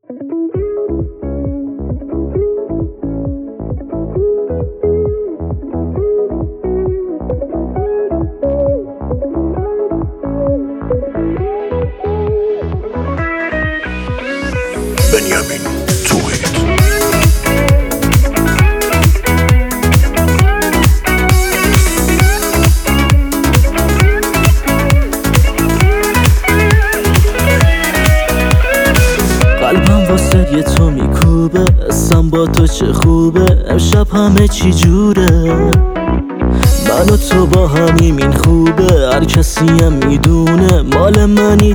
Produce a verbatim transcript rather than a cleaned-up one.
بنیامین توحید. قلبم واسه یه تو میکوبه، اسم با تو چه خوبه، امشب همه چی جوره. من و تو با همیم این خوبه، هر کسی هم میدونه مال منی